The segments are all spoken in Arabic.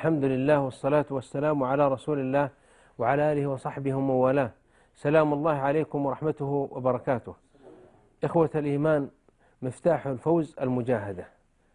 الحمد لله والصلاة والسلام على رسول الله وعلى آله وصحبه ومن والاه. سلام الله عليكم ورحمته وبركاته. إخوة الإيمان، مفتاح الفوز المجاهدة.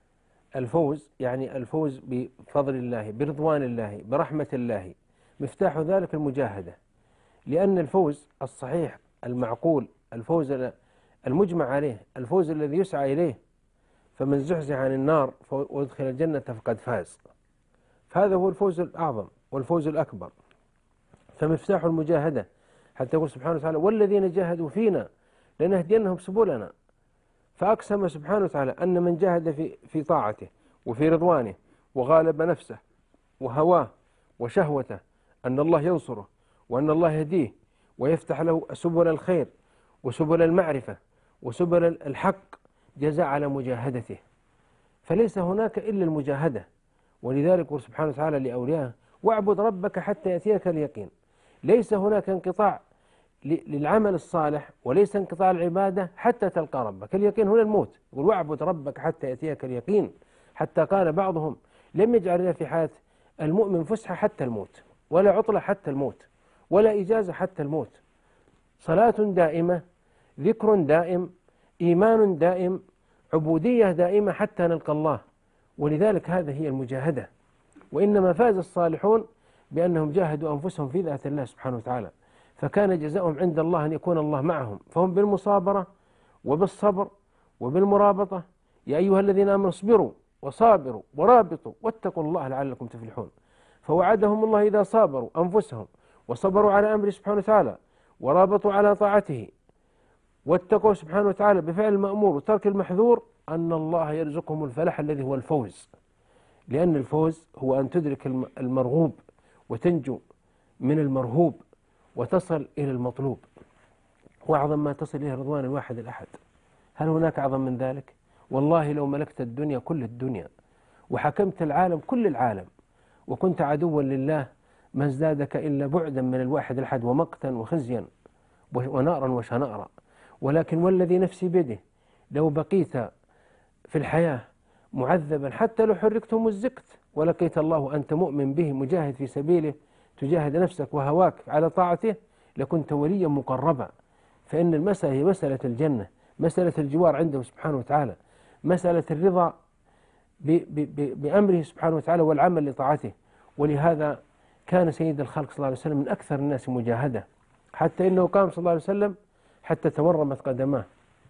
الفوز يعني الفوز بفضل الله، برضوان الله، برحمة الله، مفتاح ذلك المجاهدة. لأن الفوز الصحيح المعقول، الفوز المجمع عليه، الفوز الذي يسعى إليه، فمن زحزح عن النار وادخل الجنة فقد فاز. فهذا هو الفوز الأعظم والفوز الأكبر. فمفتاح المجاهدة حتى يقول سبحانه وتعالى: والذين جاهدوا فينا لنهدينهم سبلنا. فأقسم سبحانه وتعالى أن من جاهد في طاعته وفي رضوانه وغالب نفسه وهواه وشهوته أن الله ينصره وأن الله يهديه ويفتح له سبل الخير وسبل المعرفة وسبل الحق، جزاء على مجاهدته. فليس هناك إلا المجاهدة. ولذلك يقول سبحانه وتعالى لأوليائه: واعبد ربك حتى يأتيك اليقين. ليس هناك انقطاع للعمل الصالح وليس انقطاع العبادة حتى تلقى ربك. اليقين هنا الموت. يقول: واعبد ربك حتى يأتيك اليقين. حتى قال بعضهم: لم يجعل لنا في حياة المؤمن فسحة حتى الموت، ولا عطلة حتى الموت، ولا إجازة حتى الموت. صلاة دائمة، ذكر دائم، إيمان دائم، عبودية دائمة حتى نلقى الله. ولذلك هذه هي المجاهدة. وإنما فاز الصالحون بأنهم جاهدوا أنفسهم في ذات الله سبحانه وتعالى، فكان جزاؤهم عند الله أن يكون الله معهم. فهم بالمصابرة وبالصبر وبالمرابطة: يا أيها الذين آمنوا اصبروا وصابروا ورابطوا واتقوا الله لعلكم تفلحون. فوعدهم الله إذا صابروا أنفسهم وصبروا على أمره سبحانه وتعالى ورابطوا على طاعته واتقوا سبحانه وتعالى بفعل المأمور وترك المحذور، أن الله يرزقهم الفلاح الذي هو الفوز. لأن الفوز هو أن تدرك المرغوب وتنجو من المرهوب وتصل إلى المطلوب. وأعظم ما تصل إليه رضوان الواحد الأحد. هل هناك أعظم من ذلك؟ والله لو ملكت الدنيا كل الدنيا وحكمت العالم كل العالم وكنت عدوا لله ما ازدادك إلا بعدا من الواحد الأحد ومقتا وخزيا ونارا وشنارا. ولكن والذي نفسي بيده لو بقيت في الحياة معذبا حتى لو حركت مزقت ولقيت الله أنت مؤمن به مجاهد في سبيله، تجاهد نفسك وهواك على طاعته، لكنت وليا مقربا. فإن المسألة هي مسألة الجنة، مسألة الجوار عنده سبحانه وتعالى، مسألة الرضا بأمره سبحانه وتعالى والعمل لطاعته. ولهذا كان سيد الخلق صلى الله عليه وسلم من أكثر الناس مجاهدة، حتى إنه قام صلى الله عليه وسلم حتى تورمت قدماه.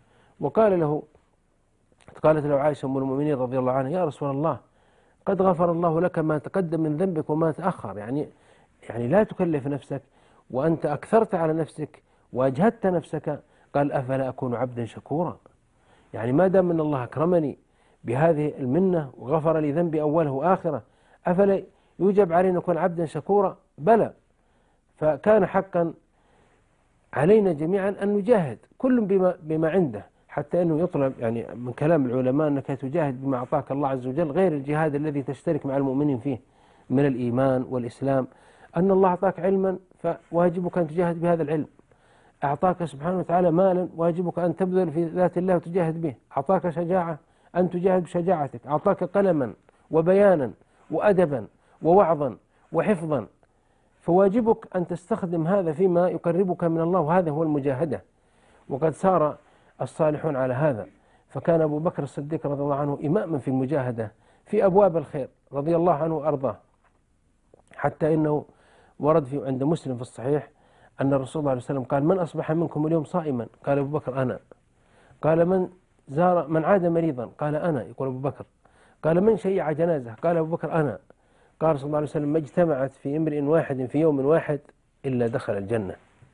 قالت له عائشة أم المؤمنين رضي الله عنها: يا رسول الله، قد غفر الله لك ما تقدم من ذنبك وما تأخر. يعني لا تكلف نفسك، وأنت أكثرت على نفسك وأجهدت نفسك. قال: أفلا أكون عبدا شكورا؟ يعني ما دام أن الله أكرمني بهذه المنة وغفر لي ذنبي أوله وآخره، أفلا يوجب علي أن أكون عبدا شكورا؟ بلى. فكان حقا علينا جميعا أن نجاهد كل بما عنده، حتى أنه يطلب يعني من كلام العلماء أنك تجاهد بما أعطاك الله عز وجل، غير الجهاد الذي تشترك مع المؤمنين فيه من الإيمان والإسلام. أن الله أعطاك علما فواجبك أن تجاهد بهذا العلم. أعطاك سبحانه وتعالى مالا، واجبك أن تبذل في ذات الله وتجاهد به. أعطاك شجاعة، أن تجاهد بشجاعتك. أعطاك قلما وبيانا وأدبا ووعظا وحفظا، فواجبك أن تستخدم هذا فيما يقربك من الله، وهذا هو المجاهدة. وقد سار الصالحون على هذا. فكان أبو بكر الصديق رضي الله عنه إماما في المجاهدة في أبواب الخير رضي الله عنه وأرضاه، حتى إنه ورد عند مسلم في الصحيح أن الرسول صلى الله عليه وسلم قال: من أصبح منكم اليوم صائما؟ قال أبو بكر: أنا. قال: من عاد مريضا؟ قال: أنا. يقول أبو بكر. قال: من شيع جنازة؟ قال أبو بكر: أنا. قال صلى الله عليه وسلم: ما اجتمعت في امرئ واحد في يوم واحد إلا دخل الجنة.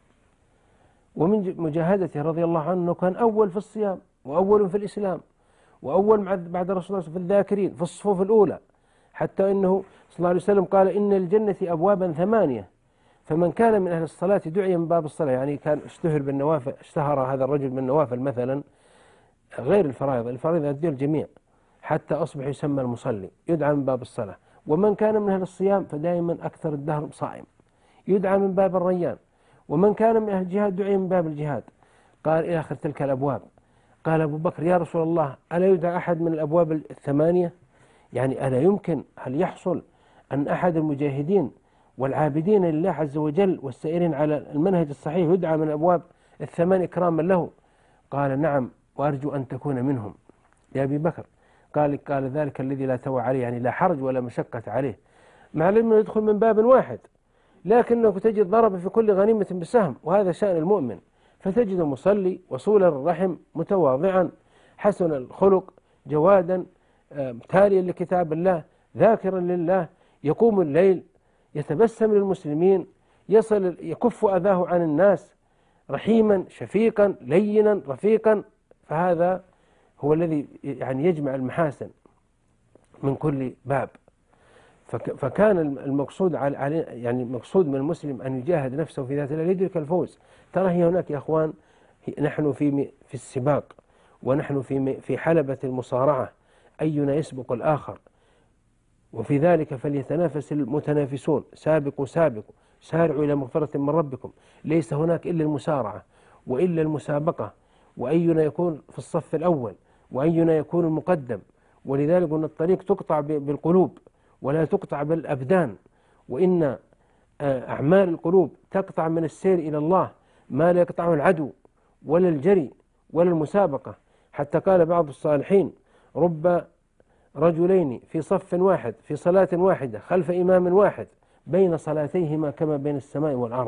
ومن مجاهدته رضي الله عنه كان أول في الصيام وأول في الإسلام وأول بعد رسول الله في الذاكرين في الصفوف الأولى، حتى إنه صلى الله عليه وسلم قال: إن الجنة أبوابا 8، فمن كان من أهل الصلاة دعي من باب الصلاة. يعني كان اشتهر هذا الرجل بالنوافل مثلا غير الفرائض. الفرائض يدعي الجميع حتى أصبح يسمى المصلي، يدعى من باب الصلاة. ومن كان من أهل الصيام فدائما أكثر الدهر صائم، يدعى من باب الريان. ومن كان من أهل الجهاد دعي من باب الجهاد. قال إلى آخر تلك الأبواب. قال أبو بكر: يا رسول الله، ألا يدعى أحد من الأبواب 8؟ يعني ألا يمكن، هل يحصل أن أحد المجاهدين والعابدين لله عز وجل والسائرين على المنهج الصحيح يدعى من أبواب الثمان إكراما له؟ قال نعم وأرجو أن تكون منهم يا أبي بكر. قال ذلك الذي لا توى عليه، يعني لا حرج ولا مشقة عليه، مع أنه يدخل من باب واحد، لكنه تجد ضرب في كل غنيمة بسهم، وهذا شأن المؤمن. فتجد مصلي وصول الرحم متواضعا حسن الخلق جوادا تاليا لكتاب الله ذاكرا لله، يقوم الليل يتبسم للمسلمين، يصل يكف أذاه عن الناس، رحيما شفيقا لينا رفيقا. فهذا هو الذي يعني يجمع المحاسن من كل باب. فكان المقصود يعني المقصود من المسلم أن يجاهد نفسه في ذات الله ليدرك الفوز. ترى هي هناك يا أخوان، نحن في السباق، ونحن في حلبة المصارعة، أينا يسبق الآخر، وفي ذلك فليتنافس المتنافسون، سابقوا سارعوا إلى مغفرة من ربكم. ليس هناك إلا المسارعة وإلا المسابقة، وأينا يكون في الصف الأول وأينا يكون المقدم. ولذلك أن الطريق تقطع بالقلوب ولا تقطع بالأبدان، وإن أعمال القلوب تقطع من السير إلى الله ما لا يقطعه العدو ولا الجري ولا المسابقة. حتى قال بعض الصالحين رب رجلين في صف واحد في صلاة واحدة خلف إمام واحد بين صلاتيهما كما بين السماء والأرض.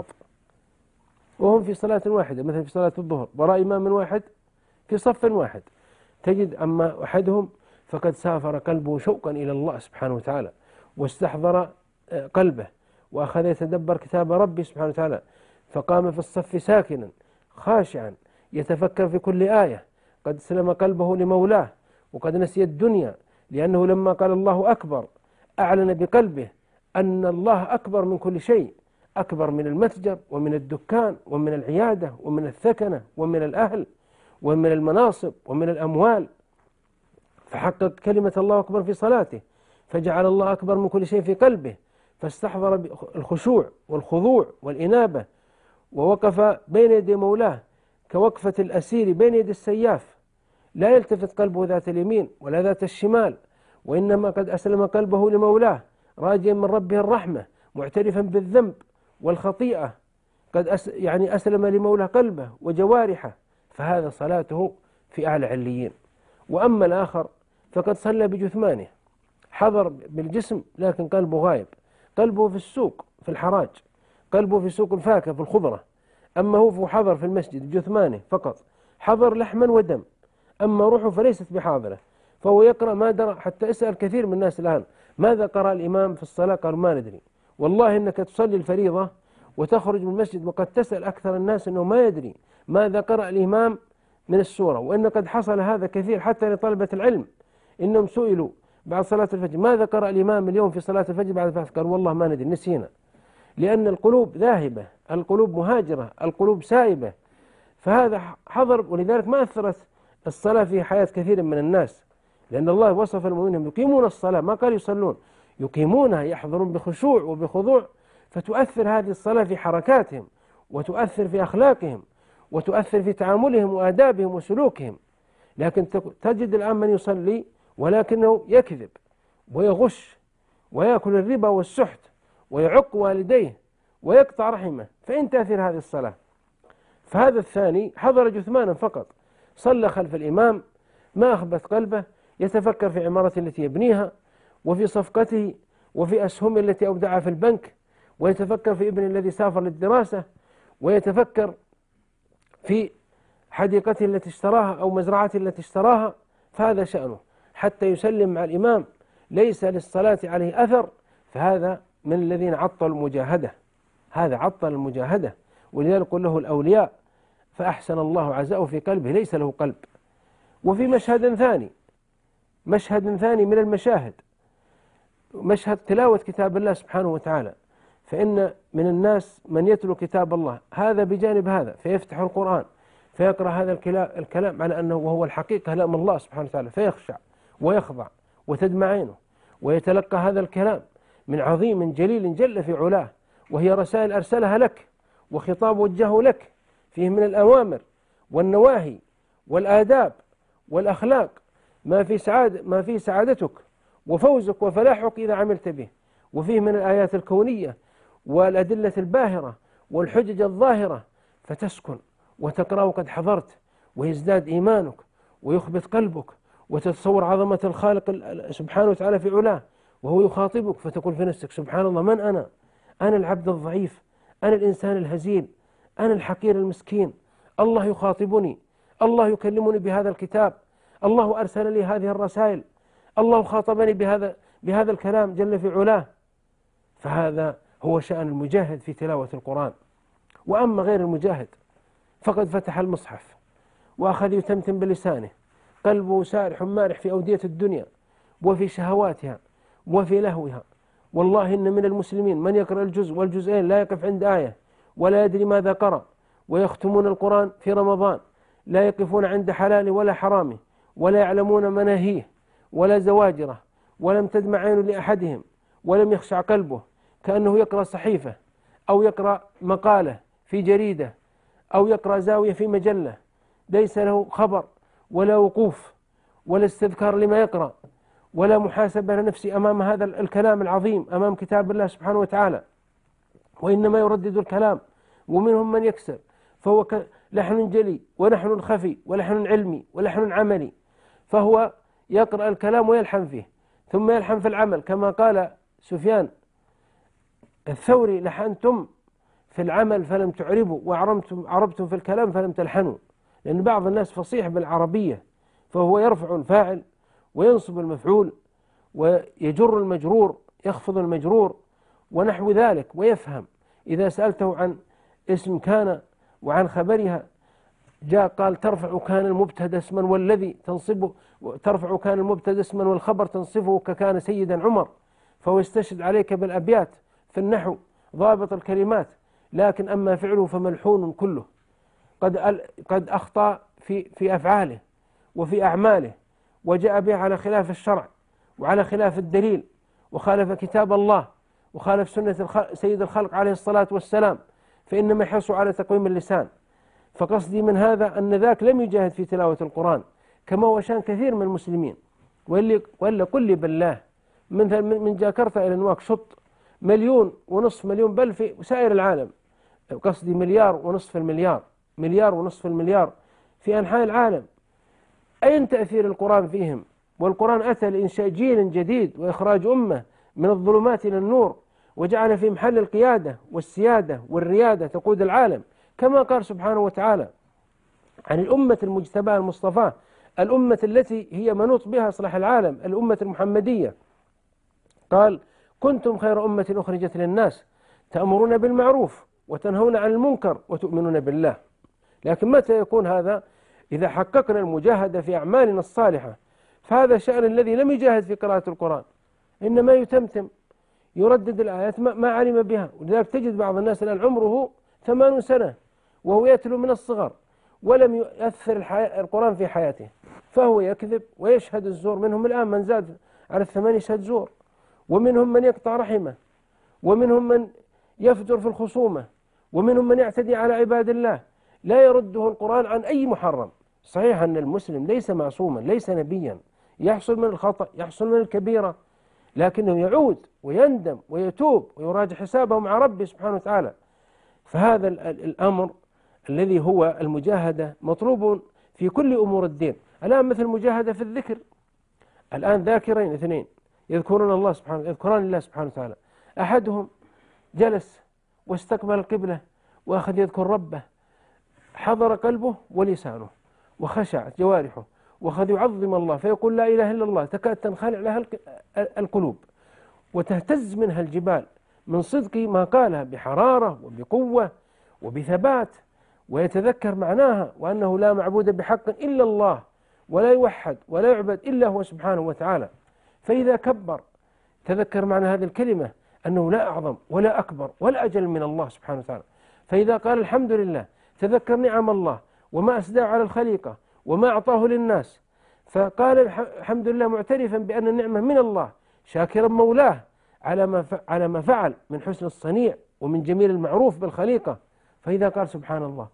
وهم في صلاة واحدة، مثلا في صلاة الظهر وراء إمام واحد في صف واحد، تجد أما أحدهم فقد سافر قلبه شوقا إلى الله سبحانه وتعالى، واستحضر قلبه وأخذ يتدبر كتاب ربه سبحانه وتعالى، فقام في الصف ساكنا خاشعا يتفكر في كل آية، قد سلم قلبه لمولاه وقد نسي الدنيا، لأنه لما قال الله أكبر أعلن بقلبه أن الله أكبر من كل شيء، أكبر من المتجر ومن الدكان ومن العيادة ومن الثكنة ومن الأهل ومن المناصب ومن الأموال. فحقق كلمة الله أكبر في صلاته، فجعل الله أكبر من كل شيء في قلبه، فاستحضر الخشوع والخضوع والإنابة، ووقف بين يدي مولاه كوقفة الأسير بين يدي السياف، لا يلتفت قلبه ذات اليمين ولا ذات الشمال، وإنما قد أسلم قلبه لمولاه راجيا من ربه الرحمة معترفا بالذنب والخطيئة، قد يعني أسلم لمولاه قلبه وجوارحه، فهذا صلاته في أعلى عليين. وأما الآخر فقد صلى بجثمانه، حضر بالجسم لكن قلبه غايب، قلبه في السوق في الحراج، قلبه في سوق الفاكهة في الخضرة، أما هو حضر في المسجد جثمانه فقط، حضر لحما ودم، أما روحه فليست بحاضرة، فهو يقرأ ما درى. حتى اسأل كثير من الناس الآن ماذا قرأ الإمام في الصلاة؟ قالوا ما ندري. والله إنك تصلي الفريضة وتخرج من المسجد وقد تسأل أكثر الناس أنه ما يدري ماذا قرأ الإمام من السورة، وإن قد حصل هذا كثير حتى لطلبة العلم، إنهم سئلوا بعد صلاة الفجر ماذا قرأ الإمام اليوم في صلاة الفجر بعد الفجر؟ قالوا والله ما ندري نسينا، لأن القلوب ذاهبة، القلوب مهاجرة، القلوب سائبة، فهذا حضر. ولذلك ما أثرت الصلاة في حياة كثير من الناس، لأن الله وصف المؤمنين يقيمون الصلاة، ما قال يصلون، يقيمونها، يحضرون بخشوع وبخضوع، فتؤثر هذه الصلاة في حركاتهم وتؤثر في أخلاقهم وتؤثر في تعاملهم وآدابهم وسلوكهم. لكن تجد الآن من يصلي ولكنه يكذب ويغش ويأكل الربا والسحت ويعق والديه ويقطع رحمه، فإن تأثير هذه الصلاة. فهذا الثاني حضر جثمانا فقط، صلى خلف الإمام، ما أخبث قلبه، يتفكر في عمارة التي يبنيها وفي صفقته وفي أسهم التي أودعها في البنك، ويتفكر في ابن الذي سافر للدراسة، ويتفكر في حديقته التي اشتراها أو مزرعته التي اشتراها. فهذا شأنه حتى يسلم مع الإمام، ليس للصلاة عليه أثر، فهذا من الذين عطلوا المجاهدة، هذا عطل المجاهدة. ولذلك قل له الأولياء فأحسن الله عزاءه في قلبه، ليس له قلب. وفي مشهد ثاني من المشاهد، مشهد تلاوة كتاب الله سبحانه وتعالى، فإن من الناس من يتلو كتاب الله هذا بجانب هذا، فيفتح القرآن فيقرأ هذا الكلام على أنه وهو الحقيقة كلام الله سبحانه وتعالى، فيخشع ويخضع وتدمع عينه، ويتلقى هذا الكلام من عظيم جليل جل في علاه، وهي رسائل أرسلها لك وخطاب وجهه لك، فيه من الأوامر والنواهي والآداب والأخلاق ما في سعادتك وفوزك وفلاحك إذا عملت به، وفيه من الآيات الكونية والأدلة الباهرة والحجج الظاهرة، فتسكن وتقرأ قد حضرت، ويزداد إيمانك ويخبت قلبك، وتتصور عظمة الخالق سبحانه وتعالى في علاه وهو يخاطبك، فتقول في نفسك سبحان الله، من أنا؟ أنا العبد الضعيف، أنا الإنسان الهزيل، أنا الحقير المسكين، الله يخاطبني، الله يكلمني بهذا الكتاب، الله أرسل لي هذه الرسائل، الله خاطبني بهذا الكلام جل في علاه. فهذا هو شأن المجاهد في تلاوة القرآن. وأما غير المجاهد فقد فتح المصحف وأخذ يتمتم بلسانه، قلبه سارح مارح في أودية الدنيا وفي شهواتها وفي لهوها. والله إن من المسلمين من يقرأ الجزء والجزئين لا يقف عند آية ولا يدري ماذا قرأ، ويختمون القرآن في رمضان لا يقفون عند حلاله ولا حرامه، ولا يعلمون مناهيه ولا زواجره، ولم تدمع عين لأحدهم ولم يخشع قلبه، كأنه يقرأ صحيفة أو يقرأ مقالة في جريدة أو يقرأ زاوية في مجلة، ليس له خبر ولا وقوف ولا استذكار لما يقرأ ولا محاسبة لنفسه أمام هذا الكلام العظيم، أمام كتاب الله سبحانه وتعالى، وإنما يردد الكلام. ومنهم من يكسر فهو لحن جلي ولحن خفي ولحن علمي ولحن عملي، فهو يقرأ الكلام ويلحن فيه ثم يلحن في العمل، كما قال سفيان الثوري: لحنتم في العمل فلم تعربوا، وعربتم في الكلام فلم تلحنوا. لأن بعض الناس فصيح بالعربية، فهو يرفع الفاعل وينصب المفعول ويجر المجرور، يخفض المجرور ونحو ذلك، ويفهم. إذا سألته عن اسم كان وعن خبرها جاء قال: ترفع كان المبتدا اسما والذي تنصبه، ترفع كان المبتدا اسما والخبر تنصفه ككان سيدا عمر. فهو يستشهد عليك بالأبيات في النحو ضابط الكلمات، لكن أما فعله فملحون كله، قد أخطأ في أفعاله وفي أعماله، وجاء به على خلاف الشرع وعلى خلاف الدليل، وخالف كتاب الله وخالف سنة سيد الخلق عليه الصلاة والسلام، فإنما يحرص على تقويم اللسان. فقصدي من هذا أن ذاك لم يجاهد في تلاوة القرآن كما هو شان كثير من المسلمين. ولا قل لي بالله، من جاكرتا إلى نواكشوط 1.5 مليون بل في سائر العالم، قصدي 1.5 مليار، 1.5 مليار في أنحاء العالم. أين تأثير القرآن فيهم؟ والقرآن أتى لإنشاء جيل جديد وإخراج أمة من الظلمات إلى النور، وجعل في محل القيادة والسيادة والريادة تقود العالم، كما قال سبحانه وتعالى عن الأمة المجتبى المصطفى، الأمة التي هي منوط بها إصلاح العالم، الأمة المحمدية. قال: كنتم خير أمة أخرجت للناس تأمرون بالمعروف وتنهون عن المنكر وتؤمنون بالله. لكن متى يكون هذا؟ إذا حققنا المجاهدة في أعمالنا الصالحة. فهذا الشأن الذي لم يجاهد في قراءة القرآن، إنما يتمتم يردد الآيات ما علم بها. ولذلك تجد بعض الناس الآن عمره 80 سنة وهو يتلو من الصغر ولم يؤثر القرآن في حياته، فهو يكذب ويشهد الزور. منهم الآن من زاد على 8 يشهد زور، ومنهم من يقطع رحمه، ومنهم من يفجر في الخصومة، ومنهم من يعتدي على عباد الله، لا يرده القرآن عن أي محرم. صحيح أن المسلم ليس معصوما، ليس نبيا، يحصل من الخطأ، يحصل من الكبيرة، لكنه يعود ويندم ويتوب ويراجع حسابه مع ربه سبحانه وتعالى. فهذا الأمر الذي هو المجاهدة مطلوب في كل أمور الدين. الآن مثل المجاهدة في الذكر، الآن ذاكرين 2 يذكرون الله سبحانه وتعالى، أحدهم جلس واستقبل القبلة وأخذ يذكر ربه، حضر قلبه ولسانه وخشعت جوارحه، وأخذ يعظم الله فيقول لا إله إلا الله، تكاد تنخلع لها القلوب وتهتز منها الجبال من صدق ما قالها بحرارة وبقوة وبثبات، ويتذكر معناها وأنه لا معبود بحق إلا الله، ولا يوحد ولا يعبد إلا هو سبحانه وتعالى. فإذا كبر تذكر معنى هذه الكلمة أنه لا أعظم ولا أكبر ولا أجل من الله سبحانه وتعالى. فإذا قال الحمد لله تذكر نعم الله وما أسداه على الخليقة وما أعطاه للناس، فقال الحمد لله معترفا بأن النعمة من الله، شاكرا مولاه على ما فعل من حسن الصنيع ومن جميل المعروف بالخليقة. فإذا قال سبحان الله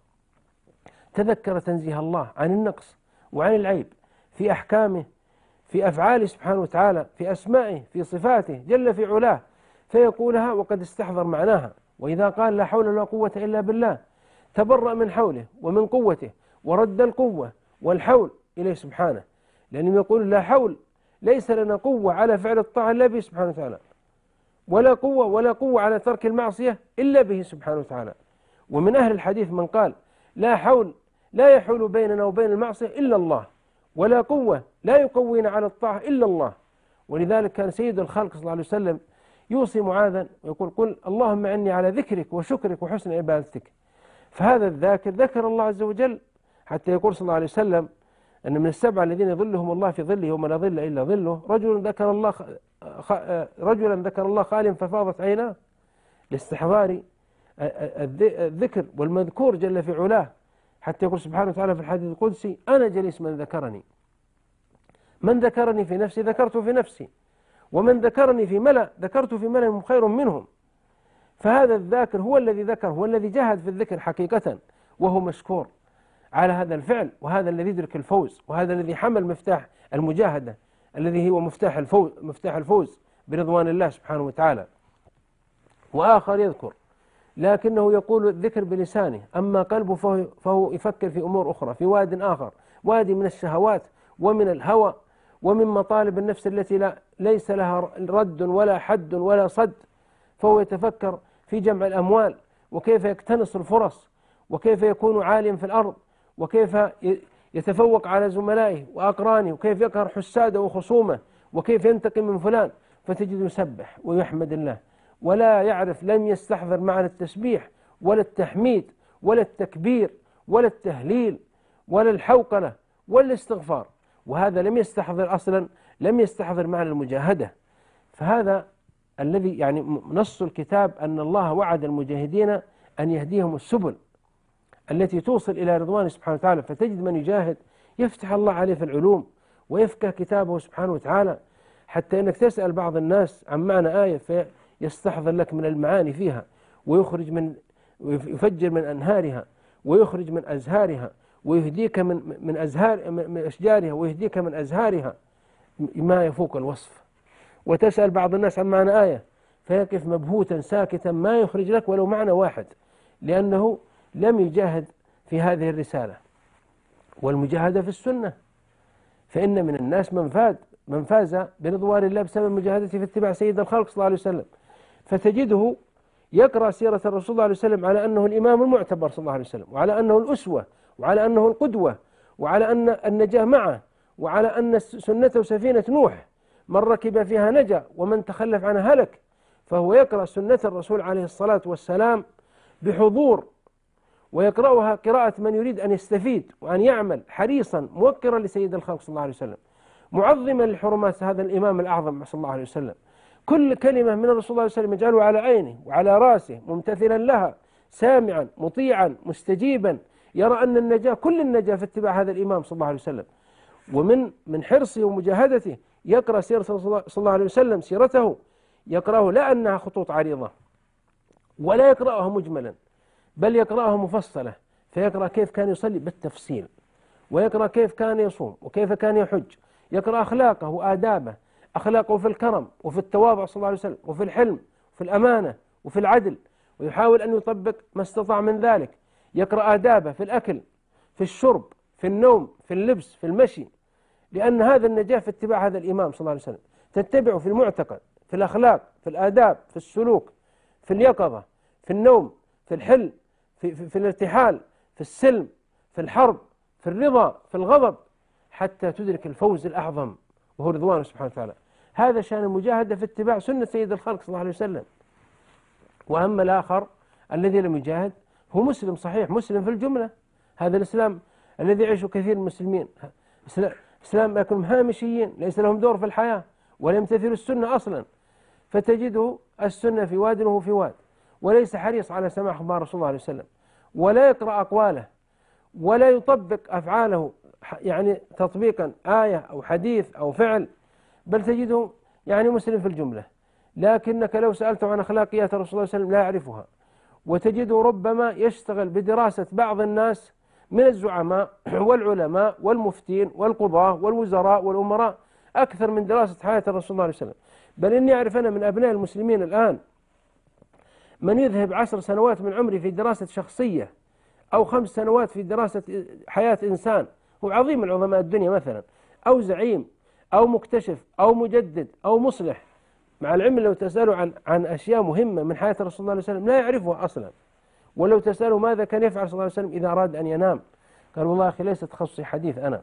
تذكر تنزيه الله عن النقص وعن العيب في أحكامه، في أفعاله سبحانه وتعالى، في أسمائه، في صفاته جل في علاه. فيقولها وقد استحضر معناها. وإذا قال لا حول ولا قوة إلا بالله تبرأ من حوله ومن قوته ورد القوة والحول إليه سبحانه، لأنهم يقول لا حول، ليس لنا قوة على فعل الطاعة إلا به سبحانه وتعالى، ولا قوة على ترك المعصية إلا به سبحانه وتعالى. ومن أهل الحديث من قال لا حول لا يحول بيننا وبين المعصية إلا الله، ولا قوة لا يقوينا على الطاعة إلا الله. ولذلك كان سيد الخلق صلى الله عليه وسلم يوصي معاذا ويقول قل اللهم إني على ذكرك وشكرك وحسن عبادتك. فهذا الذاكر ذكر الله عز وجل، حتى يقول صلى الله عليه وسلم أن من السبعة الذين يظلهم الله في ظله يوم لا ظل إلا ظله رجلا ذكر الله خاليا ففاضت عيناه، لاستحضار الذكر والمذكور جل في علاه. حتى يقول سبحانه وتعالى في الحديث القدسي أنا جليس من ذكرني، من ذكرني في نفسي ذكرته في نفسي، ومن ذكرني في ملأ ذكرته في ملأ خير منهم. فهذا الذاكر هو الذي ذكر، هو الذي جاهد في الذكر حقيقة، وهو مشكور على هذا الفعل، وهذا الذي يدرك الفوز، وهذا الذي حمل مفتاح المجاهدة الذي هو مفتاح الفوز برضوان الله سبحانه وتعالى. وآخر يذكر لكنه يقول الذكر بلسانه، أما قلبه فهو يفكر في أمور أخرى، في واد آخر، وادي من الشهوات ومن الهوى ومن مطالب النفس التي ليس لها رد ولا حد ولا صد. فهو يتفكر في جمع الأموال، وكيف يقتنص الفرص، وكيف يكون عاليا في الأرض، وكيف يتفوق على زملائه وأقرانه، وكيف يقهر حساده وخصومه، وكيف ينتقم من فلان. فتجد يسبح ويحمد الله، ولا يعرف، لم يستحضر معنى التسبيح ولا التحميد ولا التكبير ولا التهليل ولا الحوقلة ولا الاستغفار، وهذا لم يستحضر أصلا، لم يستحضر معنى المجاهدة. فهذا الذي يعني نص الكتاب أن الله وعد المجاهدين أن يهديهم السبل التي توصل إلى رضوانه سبحانه وتعالى. فتجد من يجاهد يفتح الله عليه في العلوم ويفقه كتابه سبحانه وتعالى، حتى أنك تسأل بعض الناس عن معنى آية فيستحضر لك من المعاني فيها، ويفجر من أنهارها، ويخرج من أزهارها، ويهديك من أشجارها، ويهديك من أزهارها ما يفوق الوصف. وتسأل بعض الناس عن معنى آية فيقف مبهوتا ساكتا ما يخرج لك ولو معنى واحد، لأنه لم يجاهد في هذه الرسالة. والمجاهدة في السنة، فإن من الناس من فاز برضوان الله بسبب مجاهدته في اتباع سيد الخلق صلى الله عليه وسلم. فتجده يقرأ سيرة الرسول صلى الله عليه وسلم على أنه الإمام المعتبر صلى الله عليه وسلم، وعلى أنه الأسوة، وعلى أنه القدوة، وعلى أن النجاة معه، وعلى أن سنته سفينة نوح، من ركب فيها نجا ومن تخلف عنها هلك. فهو يقرأ سنة الرسول عليه الصلاة والسلام بحضور، ويقرأها قراءة من يريد أن يستفيد وأن يعمل حريصا موقرا لسيد الخلق صلى الله عليه وسلم، معظما لحرمات هذا الإمام الأعظم صلى الله عليه وسلم. كل كلمة من الرسول صلى الله عليه وسلم يجعله على عينه وعلى راسه، ممتثلا لها، سامعا مطيعا مستجيبا، يرى أن النجاة كل النجاة في اتباع هذا الإمام صلى الله عليه وسلم. ومن حرصه ومجاهدته يقرأ سيرة صلى الله عليه وسلم، سيرته يقرأه لا أنها خطوط عريضة، ولا يقرأها مجملا، بل يقرأها مفصلة. فيقرأ كيف كان يصلي بالتفصيل، ويقرأ كيف كان يصوم، وكيف كان يحج، يقرأ أخلاقه وآدابه، أخلاقه في الكرم وفي التواضع صلى الله عليه وسلم، وفي الحلم وفي الأمانة وفي العدل، ويحاول أن يطبق ما استطاع من ذلك. يقرأ آدابه في الأكل، في الشرب، في النوم، في اللبس، في المشي، لأن هذا النجاة في اتباع هذا الإمام صلى الله عليه وسلم. تتبعه في المعتقد، في الأخلاق، في الآداب، في السلوك، في اليقظة، في النوم، في الحلم، في الارتحال، في السلم، في الحرب، في الرضا، في الغضب، حتى تدرك الفوز الأعظم وهو رضوانه سبحانه وتعالى. هذا شأن المجاهدة في اتباع سنة سيد الخلق صلى الله عليه وسلم. وأما الآخر الذي لم يجاهد هو مسلم صحيح، مسلم في الجملة. هذا الإسلام الذي يعيشه كثير من المسلمين إسلام لكنهم هامشيين، ليس لهم دور في الحياة، ولا يمتثلوا السنة أصلا. فتجده السنة في واد وهو في واد، وليس حريص على سماع أخبار رسول الله عليه وسلم، ولا يقرأ أقواله، ولا يطبق أفعاله يعني تطبيقا آية أو حديث أو فعل، بل تجده يعني مسلم في الجملة، لكنك لو سألته عن أخلاقيات الرسول صلى الله عليه وسلم لا يعرفها. وتجده ربما يشتغل بدراسة بعض الناس من الزعماء والعلماء والمفتين والقضاة والوزراء والأمراء أكثر من دراسة حياة الرسول صلى الله عليه وسلم. بل إني أعرف أنا من أبناء المسلمين الآن من يذهب 10 سنوات من عمره في دراسة شخصية، أو 5 سنوات في دراسة حياة إنسان هو عظيم من عظماء الدنيا مثلا، أو زعيم أو مكتشف أو مجدد أو مصلح، مع العلم لو تسألوا عن أشياء مهمة من حياة الرسول صلى الله عليه وسلم لا يعرفها أصلا. ولو تسألوا ماذا كان يفعل صلى الله عليه وسلم إذا أراد أن ينام، قال والله أخي ليس تخصصي حديث أنا،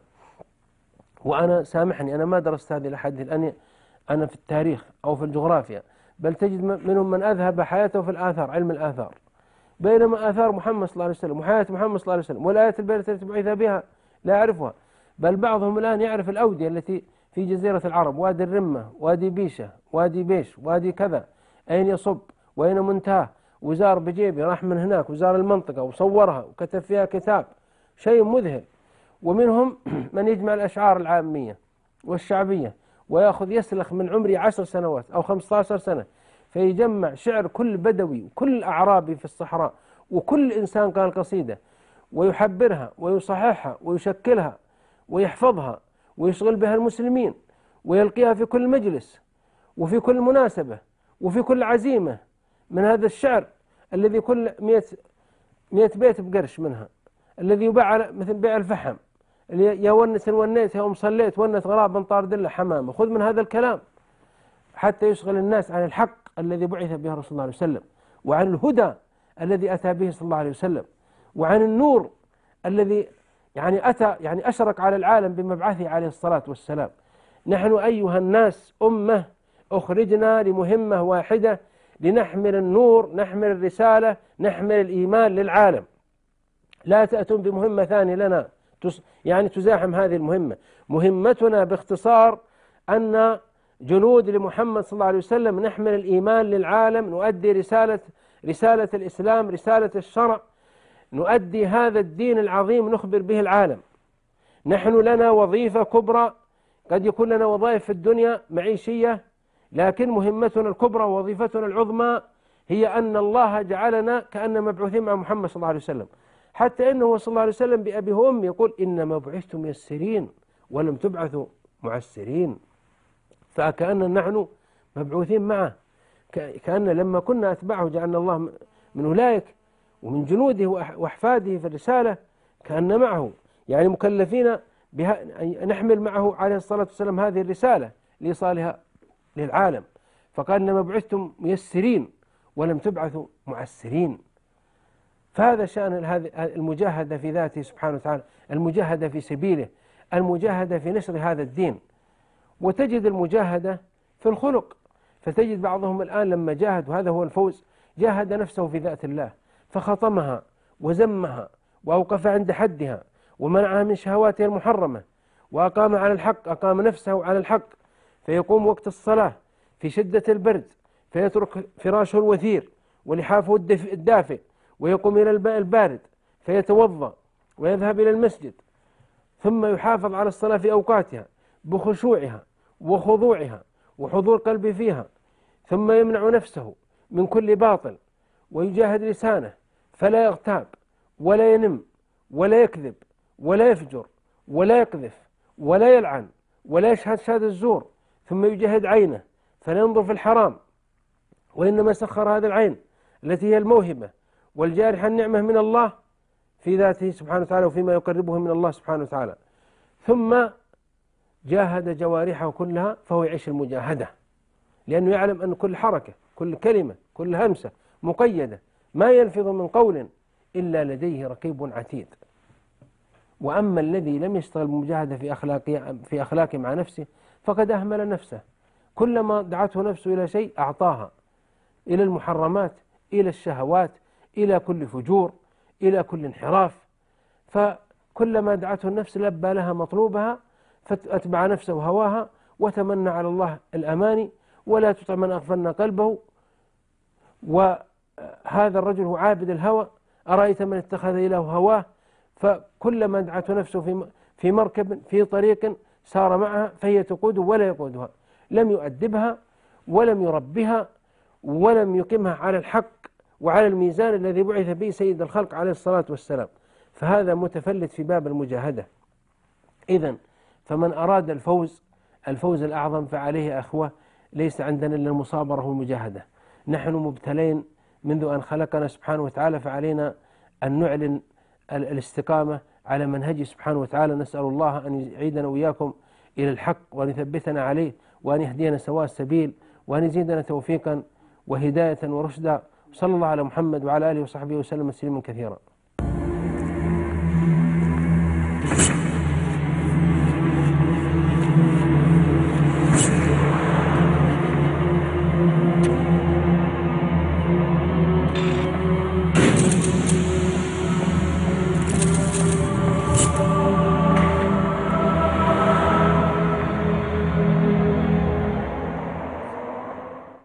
وأنا سامحني أنا ما درست هذه الأحاديث لأني أنا في التاريخ أو في الجغرافيا، بل تجد منهم من أذهب حياته في الآثار، علم الآثار، بينما آثار محمد صلى الله عليه وسلم وحياة محمد صلى الله عليه وسلم والآيات التي بعث بها لا يعرفها. بل بعضهم الآن يعرف الأودية التي في جزيرة العرب، وادي الرمة، وادي بيشة، وادي بيش، وادي كذا، أين يصب وأين منتهى، وزار بجيبي راح من هناك وزار المنطقة وصورها وكتب فيها كتاب، شيء مذهل. ومنهم من يجمع الأشعار العامية والشعبية ويأخذ يسلخ من عمري 10 سنوات أو 15 سنة فيجمع شعر كل بدوي وكل أعرابي في الصحراء وكل إنسان قال قصيدة، ويحبرها ويصححها ويشكلها ويحفظها ويشغل بها المسلمين ويلقيها في كل مجلس وفي كل مناسبة وفي كل عزيمة من هذا الشعر الذي كل 100 بيت بقرش منها، الذي يباع مثل بيع الفحم، يا ونس ونيت يا صليت ونت غرابا طار دله حمامة. خذ من هذا الكلام حتى يشغل الناس عن الحق الذي بعث به رسول الله عليه وسلم، وعن الهدى الذي أتى به صلى الله عليه وسلم، وعن النور الذي أتى أشرق على العالم بمبعثه عليه الصلاة والسلام. نحن أيها الناس أمة أخرجنا لمهمة واحدة، لنحمل النور، نحمل الرسالة، نحمل الإيمان للعالم. لا تأتون بمهمة ثانية لنا تزاحم هذه المهمة. مهمتنا باختصار أن جنود لمحمد صلى الله عليه وسلم نحمل الإيمان للعالم، نؤدي رسالة الإسلام، رسالة الشرع، نؤدي هذا الدين العظيم نخبر به العالم. نحن لنا وظيفة كبرى، قد يكون لنا وظائف في الدنيا معيشية، لكن مهمتنا الكبرى ووظيفتنا العظمى هي أن الله جعلنا كأن مبعوثين مع محمد صلى الله عليه وسلم، حتى إنه صلى الله عليه وسلم بأبيه وأمي يقول إنما بعثتم ميسرين ولم تبعثوا معسرين. فكأن نحن مبعوثين معه، كأن لما كنا أتباعه جعلنا الله من أولئك ومن جنوده وأحفاده في الرسالة، كأن معه مكلفين نحمل معه عليه الصلاة والسلام هذه الرسالة لإيصالها للعالم. فقال إنما بعثتم ميسرين ولم تبعثوا معسرين. فهذا شأن المجاهدة في ذاته سبحانه وتعالى، المجاهدة في سبيله، المجاهدة في نشر هذا الدين. وتجد المجاهدة في الخلق، فتجد بعضهم الآن لما جاهد، وهذا هو الفوز، جاهد نفسه في ذات الله فخطمها وزمها وأوقف عند حدها ومنعها من شهواتها المحرمة، وأقام على الحق، أقام نفسه على الحق، فيقوم وقت الصلاة في شدة البرد فيترك فراشه الوثير ولحافه الدافئ ويقوم إلى الماء البارد فيتوضأ ويذهب إلى المسجد، ثم يحافظ على الصلاة في أوقاتها بخشوعها وخضوعها وحضور قلبه فيها، ثم يمنع نفسه من كل باطل ويجاهد لسانه فلا يغتاب ولا ينم ولا يكذب ولا يفجر ولا يقذف ولا يلعن ولا يشهد شهادة الزور، ثم يجاهد عينه فلا ينظر في الحرام، وإنما سخر هذه العين التي هي الموهبة والجارحة النعمة من الله في ذاته سبحانه وتعالى وفيما يقربه من الله سبحانه وتعالى، ثم جاهد جوارحه كلها، فهو يعيش المجاهدة، لأنه يعلم أن كل حركة، كل كلمة، كل همسة مقيدة، ما يلفظ من قول إلا لديه رقيب عتيد. وأما الذي لم يشتغل بمجاهدة في أخلاقه مع نفسه فقد أهمل نفسه، كلما دعته نفسه إلى شيء أعطاها، إلى المحرمات، إلى الشهوات، إلى كل فجور، إلى كل انحراف. فكلما دعته النفس لبى لها مطلوبها فأتبع نفسه هواها وتمنى على الله الأماني، ولا تطع من أغفلنا قلبه. وهذا الرجل هو عابد الهوى، أرأيت من اتخذ إله هواه. فكلما دعته نفسه في مركب في طريق سار معها فهي تقوده ولا يقودها، لم يؤدبها ولم يربها ولم يقمها على الحق وعلى الميزان الذي بعث به سيد الخلق عليه الصلاة والسلام. فهذا متفلت في باب المجاهدة. إذن فمن أراد الفوز الأعظم فعليه أخوة ليس عندنا إلا المصابرة والمجاهدة. نحن مبتلين منذ أن خلقنا سبحانه وتعالى، فعلينا أن نعلن الاستقامة على منهجه سبحانه وتعالى. نسأل الله أن يعيدنا وإياكم إلى الحق، وأن يثبتنا عليه، وأن يهدينا سواء السبيل، وأن يزيدنا توفيقا وهداية ورشدا. صلى الله على محمد وعلى آله وصحبه وسلم تسليما كثيرا.